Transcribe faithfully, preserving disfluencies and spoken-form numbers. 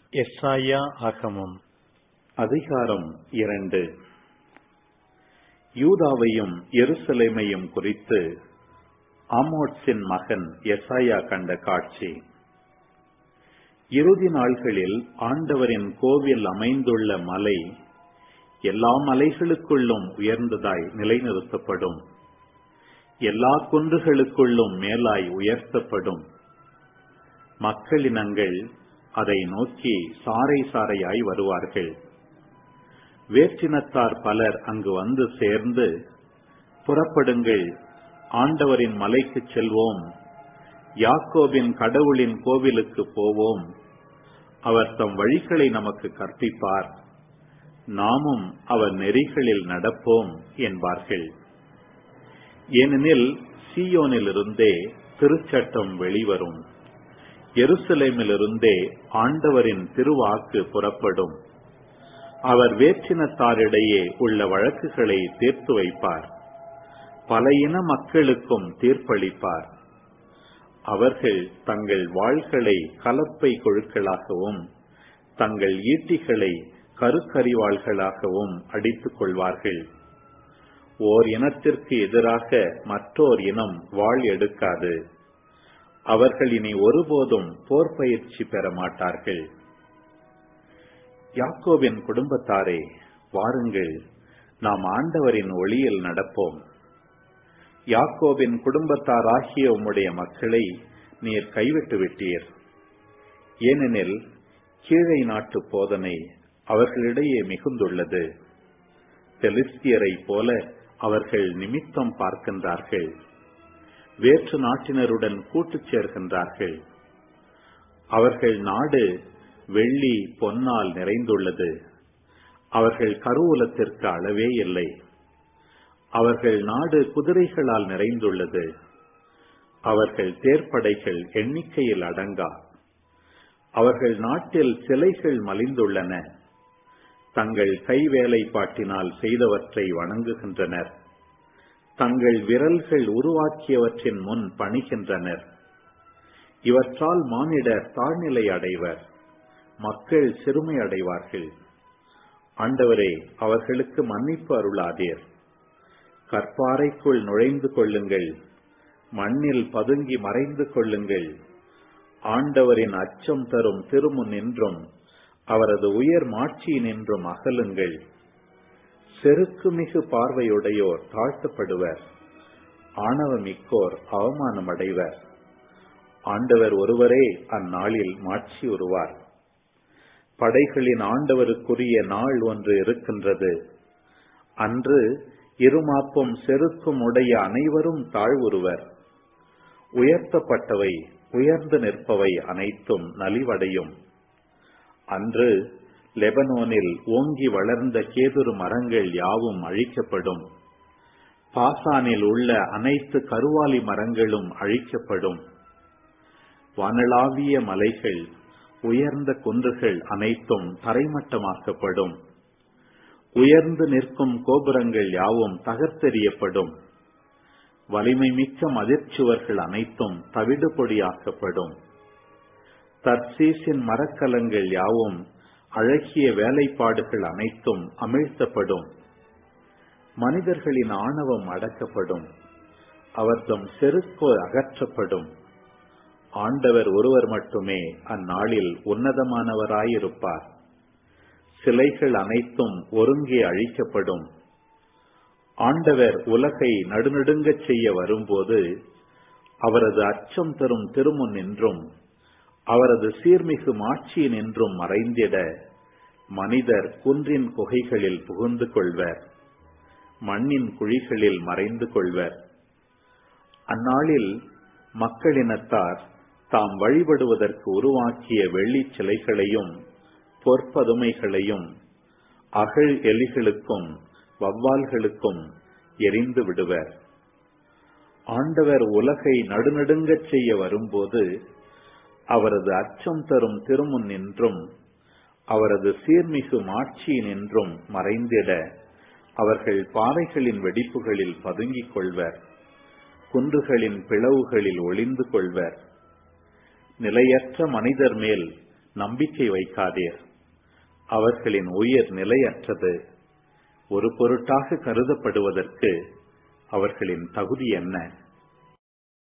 எசாயா ஆகமம் அதிகாரம் இரண்டு. யூதாவையும் எருசலேமையும் குறித்து ஆமோத்சின் மகன் எசாயா கண்ட காட்சி. இறுதி நாள்களில் ஆண்டவரின் கோவில் அமைந்துள்ள மலை எல்லா மலைகளுக்குள்ளும் உயர்ந்ததாய் நிலைநிறுத்தப்படும், எல்லா குன்றுகளுக்குள்ளும் மேலாய் உயர்த்தப்படும். மக்களினங்கள் அதை நோக்கி சாறை சாறையாய் வருவார்கள். வேற்றினத்தார் பலர் அங்கு வந்து சேர்ந்து, புறப்படுங்கள், ஆண்டவரின் மலைக்கு செல்வோம், யாக்கோபின் கடவுளின் கோவிலுக்கு போவோம், அவர் தம் வழிகளை நமக்கு கற்பிப்பார், நாமும் அவர் நெறிகளில் நடப்போம் என்பார்கள். ஏனெனில் சீயோனிலிருந்தே திருச்சட்டம் வெளிவரும், எருசலேமிலிருந்தே ஆண்டவரின் திருவாக்கு புறப்படும். அவர் வேற்றினத்தாரிடையே உள்ள வழக்குகளை தீர்த்து வைப்பார், பல இன மக்களுக்கும் தீர்ப்பளிப்பார். அவர்கள் தங்கள் வாள்களை கலப்பை கொழுக்களாகவும் தங்கள் ஈட்டிகளை கருக்கரிவாள்களாகவும் அடித்துக் கொள்வார்கள். ஓர் இனத்திற்கு எதிராக மற்றோர் இனம் வாள் எடுக்காது. அவர்கள் இனி ஒருபோதும் போர் பயிற்சி பெற மாட்டார்கள். யாக்கோபின் குடும்பத்தாரே, வாருங்கள், நாம் ஆண்டவரின் ஒளியில் நடப்போம். யாக்கோபின் குடும்பத்தாராகிய உம்முடைய மக்களை நீர் கைவிட்டு விட்டீர். ஏனெனில் கீழை நாட்டு போதனை அவர்களிடையே மிகுந்துள்ளது. பெலிஸ்தியரை போல அவர்கள் நிமித்தம் பார்க்கின்றார்கள், வேற்று நாட்டினருடன் கூட்டுச் சேர்கின்றார்கள். அவர்கள் நாடு வெள்ளி பொன்னால் நிறைந்துள்ளது. அவர்கள் கருவூலத்திற்கு அளவே இல்லை. அவர்கள் நாடு குதிரைகளால் நிறைந்துள்ளது. அவர்கள் தேர்ப்படைகள் எண்ணிக்கையில் அடங்கா. அவர்கள் நாட்டில் சிலைகள் மலிந்துள்ளன. தங்கள் கைவேலைப்பாட்டினால் செய்தவற்றை வணங்குகின்றனர். தங்கள் விரல்கள் உருவாக்கியவற்றின் முன் பணிகின்றனர். இவற்றால் மானிடர் தாழ்நிலை அடைவர், மக்கள் சிறுமை அடைவார்கள். ஆண்டவரே, அவர்களுக்கு மன்னிப்பு அருளாதீர். கற்பாறைக்குள் நுழைந்து கொள்ளுங்கள், மண்ணில் பதுங்கி மறைந்து கொள்ளுங்கள். ஆண்டவரின் அச்சம் தரும் திருமுன் நின்றும் அவரது உயர் மாட்சியினின்றும் அகலுங்கள். செருக்குமிகு பார்வையுடையோர் தாழ்த்தப்படுவர், ஆணவமிக்கோர் அவமானமடைவர். ஆண்டவர் ஒருவரே அந்நாளில் மாட்சி உறுவார். படைகளின் ஆண்டவருக்குரிய நாள் ஒன்று இருக்கின்றது. அன்று இருமாப்பும் செருக்கும் உடைய அனைவரும் தாழ்வுறுவர். உயர்த்தப்பட்டவை உயர்ந்து நிற்பவை அனைத்தும் நலிவடையும். அன்று லெபனோனில் ஓங்கி வளர்ந்த கேதுரு மரங்கள் யாவும் அழிக்கப்படும். பாசானில் உள்ள அனைத்து கருவாலி மரங்களும் அழிக்கப்படும். வானளாவிய மலைகள், உயர்ந்த குன்றுகள் அனைத்தும் தரைமட்டமாக்கப்படும். உயர்ந்து நிற்கும் கோபுரங்கள் யாவும் தகர்த்தெறியப்படும். வலிமை மிக்க மதிர்ச்சுவர்கள் அனைத்தும் தவிடுபொடியாக்கப்படும். தர்சீசின் மரக்கலங்கள் யாவும் அழகிய வேலைப்பாடுகள் அனைத்தும் அமிழ்த்தப்படும். மனிதர்களின் ஆணவம் அடக்கப்படும், அவர்தம் செருக்கு அகற்றப்படும். ஆண்டவர் ஒருவர் மட்டுமே அந்நாளில் உன்னதமானவராயிருப்பார். சிலைகள் அனைத்தும் ஒருங்கே அழிக்கப்படும். ஆண்டவர் உலகை நடுநடுங்கச் செய்ய வரும்போது அவரது அச்சம் தரும் திருமுன் நின்றும் அவரது சீர்மிகு மாட்சியினின்றும் மறைந்திட மனிதர் குன்றின் குகைகளில் புகுந்து கொள்வர், மண்ணின் குழிகளில் மறைந்து கொள்வர். அந்நாளில் மக்களினத்தார் தாம் வழிபடுவதற்கு உருவாக்கிய வெள்ளி சிலைகளையும் பொற்பதுமைகளையும் அகழ் எலிகளுக்கும் வவ்வால்களுக்கும் எரிந்து விடுவர். ஆண்டவர் உலகை நடுநடுங்கச் செய்ய வரும்போது அவரது அச்சம் தரும் திருமுன் நின்றும் அவரது சீர்மிகு மாட்சியினின்றும் மறைந்திட அவர்கள் பாறைகளின் வெடிப்புகளில் பதுங்கிக் கொள்வர், குன்றுகளின் பிளவுகளில் ஒளிந்து கொள்வர். நிலையற்ற மனிதர் மேல் நம்பிக்கை வைக்காதீர். அவர்களின் உயிர் நிலையற்றது. ஒரு பொருட்டாக கருதப்படுவதற்கு அவர்களின் தகுதி என்ன?